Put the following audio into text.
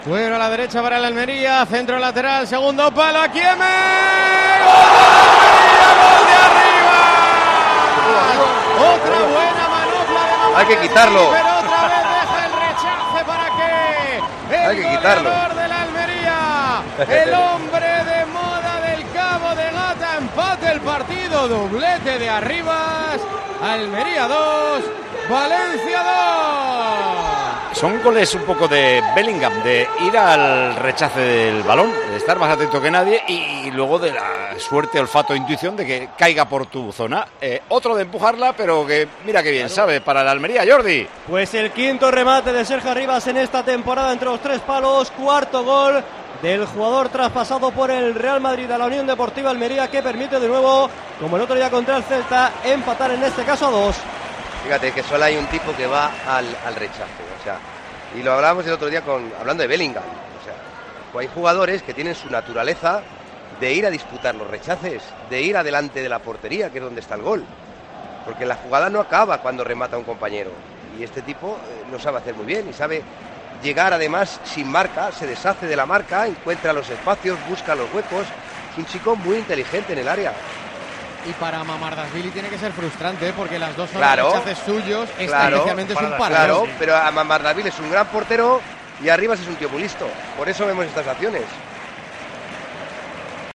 Bueno, a la derecha para el Almería, centro lateral, segundo palo, aquí ¡Gol de arriba! Otra buena manopla de Mamardashvili, hay que quitarlo. Pero otra vez deja el rechace para que Hay que quitarlo. goleador de la Almería, el hombre de moda del Cabo de Gata, empate el partido, doblete de Arribas, Almería 2, Valencia 2. Son goles un poco de Bellingham, de ir al rechace del balón, de estar más atento que nadie y luego de la suerte, olfato, intuición de que caiga por tu zona. Otro de empujarla, pero que mira que bien sabe para la Almería, Jordi. Pues el quinto remate de Sergio Arribas en esta temporada entre los tres palos, cuarto gol del jugador traspasado por el Real Madrid a la Unión Deportiva Almería, que permite de nuevo, como el otro día contra el Celta, empatar en este caso a 2. Fíjate que solo hay un tipo que va al rechace, o sea, y lo hablábamos el otro día hablando de Bellingham, o sea, hay jugadores que tienen su naturaleza de ir a disputar los rechaces, de ir adelante de la portería, que es donde está el gol, porque la jugada no acaba cuando remata un compañero, y este tipo lo sabe hacer muy bien y sabe llegar además sin marca, se deshace de la marca, encuentra los espacios, busca los huecos, es un chico muy inteligente en el área. Y para Mamardashvili tiene que ser frustrante, porque las dos son Claro, rechaces suyos, claro, especialmente es un parador. Claro, pero a Mamardashvili es un gran portero y Arribas es un tío muy listo. Por eso vemos estas acciones.